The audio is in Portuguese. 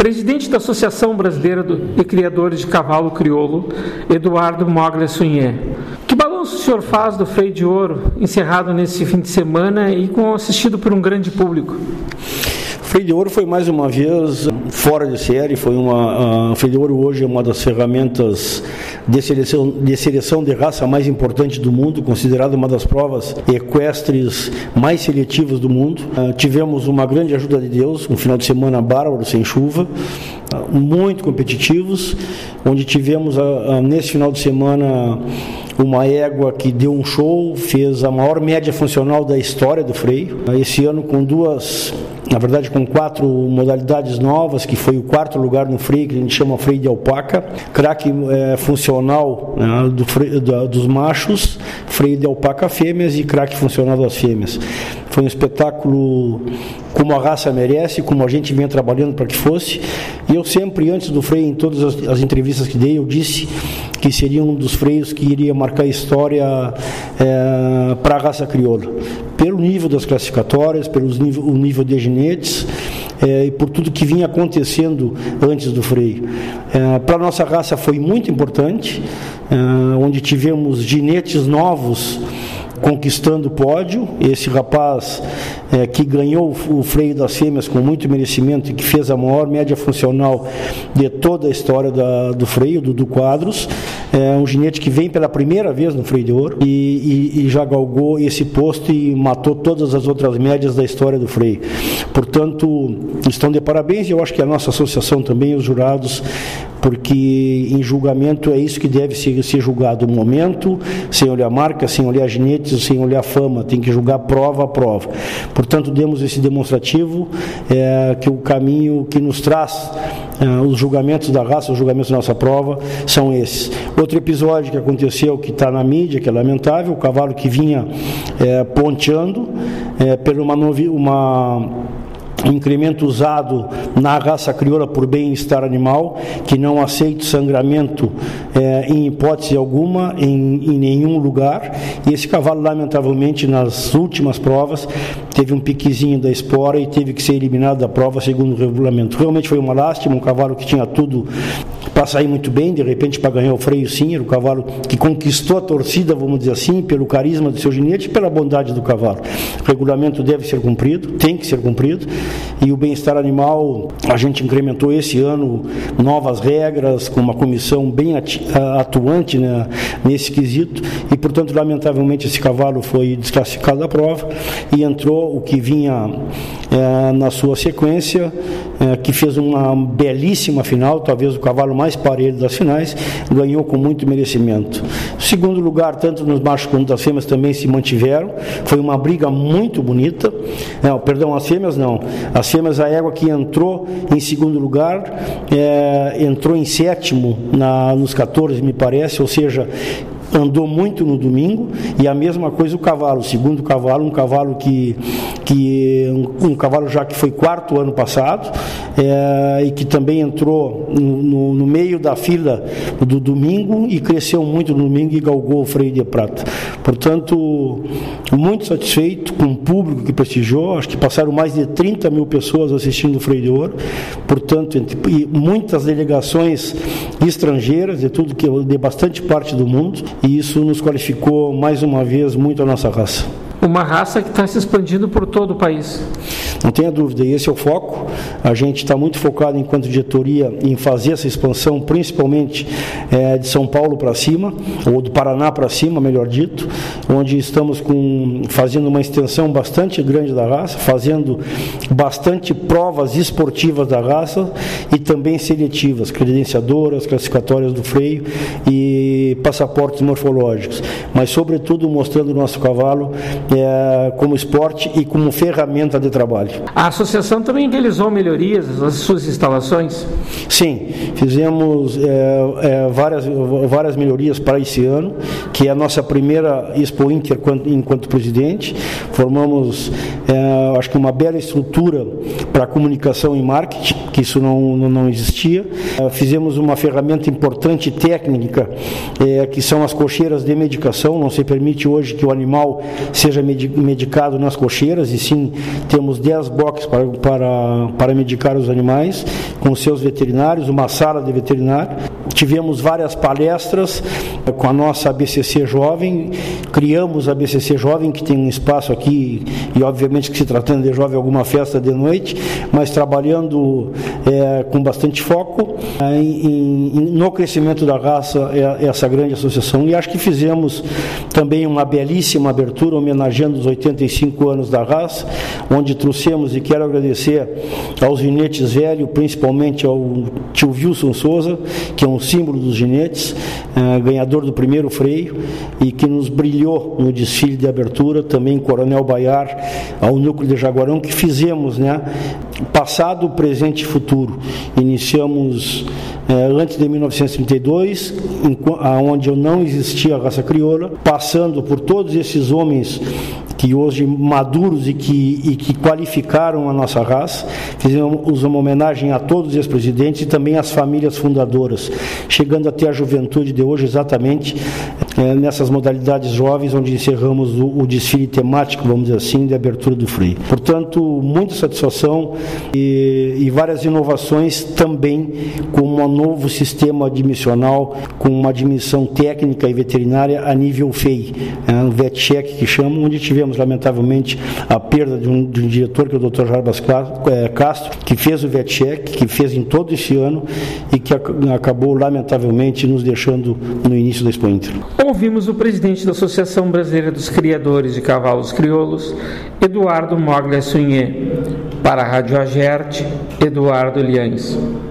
Presidente da Associação Brasileira de Criadores de Cavalo Crioulo, Eduardo Moglia Sunhé. Que balanço o senhor faz do Freio de Ouro, encerrado nesse fim de semana e assistido por um grande público? O Freio de Ouro foi mais uma vez fora de série. O Freio de Ouro hoje é uma das ferramentas de seleção de raça mais importante do mundo, considerada uma das provas equestres mais seletivas do mundo. Tivemos uma grande ajuda de Deus, um final de semana bárbaro, sem chuva, muito competitivos, onde tivemos nesse final de semana uma égua que deu um show, fez a maior média funcional da história do freio. Esse ano com 4 modalidades novas, que foi o 4º lugar no freio, que a gente chama freio de alpaca, craque funcional, né, dos machos, freio de alpaca fêmeas e craque funcional das fêmeas. Foi um espetáculo como a raça merece, como a gente vinha trabalhando para que fosse. E eu sempre, antes do freio, em todas as entrevistas que dei, eu disse que seria um dos freios que iria marcar a história para a raça crioula, pelo nível das classificatórias, pelo nível de ginetes, e por tudo que vinha acontecendo antes do freio. Para a nossa raça foi muito importante, onde tivemos ginetes novos conquistando o pódio. Esse rapaz que ganhou o freio das fêmeas com muito merecimento e que fez a maior média funcional de toda a história do freio, do Quadros, um ginete que vem pela primeira vez no Freio de Ouro e já galgou esse posto e matou todas as outras médias da história do freio. Portanto, estão de parabéns, e eu acho que a nossa associação também, os jurados, porque em julgamento é isso que deve ser julgado, o momento, sem olhar marca, sem olhar ginetes, sem olhar fama, tem que julgar prova a prova. Portanto, demos esse demonstrativo, que o caminho que nos traz os julgamentos da raça, os julgamentos da nossa prova, são esses. Outro episódio que aconteceu, que está na mídia, que é lamentável, o cavalo que vinha ponteando por um incremento usado na raça crioula por bem-estar animal, que não aceita sangramento em hipótese alguma, em nenhum lugar. E esse cavalo, lamentavelmente, nas últimas provas, teve um piquezinho da espora e teve que ser eliminado da prova segundo o regulamento. Realmente foi uma lástima, um cavalo que tinha tudo para sair muito bem, de repente para ganhar o freio sim, era o cavalo que conquistou a torcida, vamos dizer assim, pelo carisma do seu ginete e pela bondade do cavalo. O regulamento deve ser cumprido, tem que ser cumprido, e o bem-estar animal, a gente incrementou esse ano novas regras, com uma comissão bem atuante, né, nesse quesito, e portanto, lamentavelmente, esse cavalo foi desclassificado da prova e entrou o que vinha na sua sequência, que fez uma belíssima final, talvez o cavalo mais parelho das finais, ganhou com muito merecimento. Segundo lugar, tanto nos machos quanto nas fêmeas também se mantiveram, foi uma briga muito bonita. As fêmeas, a égua que entrou em segundo lugar, entrou em sétimo nos 14, me parece, ou seja, andou muito no domingo. E a mesma coisa o cavalo, o segundo cavalo, um cavalo um cavalo já que foi 4º ano passado, e que também entrou no meio da fila do domingo e cresceu muito no domingo e galgou o freio de prata. Portanto, muito satisfeito com o público que prestigiou. Acho que passaram mais de 30 mil pessoas assistindo o Freio de Ouro, portanto, e muitas delegações estrangeiras, de bastante parte do mundo, e isso nos qualificou mais uma vez muito a nossa raça. Uma raça que está se expandindo por todo o país. Não tenha dúvida, e esse é o foco. A gente está muito focado, enquanto diretoria, em fazer essa expansão, principalmente de São Paulo para cima, ou do Paraná para cima, melhor dito, onde estamos fazendo uma extensão bastante grande da raça, fazendo bastante provas esportivas da raça e também seletivas, credenciadoras, classificatórias do freio e passaportes morfológicos, mas sobretudo mostrando o nosso cavalo como esporte e como ferramenta de trabalho. A associação também realizou melhorias nas suas instalações? Sim, fizemos várias melhorias para esse ano, que é a nossa primeira Expo Inter enquanto presidente. Formamos acho que uma bela estrutura para comunicação e marketing, que isso não existia. Fizemos uma ferramenta importante técnica, que são as cocheiras de medicação. Não se permite hoje que o animal seja medicado nas cocheiras, e sim temos 10 boxes para medicar os animais, com seus veterinários, uma sala de veterinário. Tivemos várias palestras com a nossa ABCC Jovem, criamos a ABCC Jovem, que tem um espaço aqui, e obviamente que se tratando de jovem, alguma festa de noite, mas trabalhando com bastante foco no crescimento da raça, essa grande associação. E acho que fizemos também uma belíssima abertura, homenageando os 85 anos da raça, onde trouxemos, e quero agradecer aos ginetes velhos, principalmente ao tio Wilson Souza, que é um símbolo dos ginetes, ganhador do primeiro freio, e que nos brilhou no desfile de abertura, também Coronel Baiar, ao núcleo de Jaguarão, que fizemos, passado, presente e futuro. Iniciamos antes de 1932, onde não existia a raça crioula, passando por todos esses homens que hoje maduros e que qualificaram a nossa raça. Fizemos uma homenagem a todos os ex-presidentes e também às famílias fundadoras, chegando até a juventude de hoje, exatamente nessas modalidades jovens, onde encerramos o desfile temático, vamos dizer assim, de abertura do freio. Portanto, muita satisfação e várias inovações também, com um novo sistema admissional, com uma admissão técnica e veterinária a nível FEI, o VetCheck que chamam, onde tivemos lamentavelmente a perda de um diretor, que é o Dr. Jarbas Castro, que fez o VetCheck, que fez em todo esse ano e que acabou lamentavelmente nos deixando no início da Expo Inter. Ouvimos o presidente da Associação Brasileira dos Criadores de Cavalos Crioulos, Eduardo Moglia Sunhé. Para a Rádio Agerte, Eduardo Liães.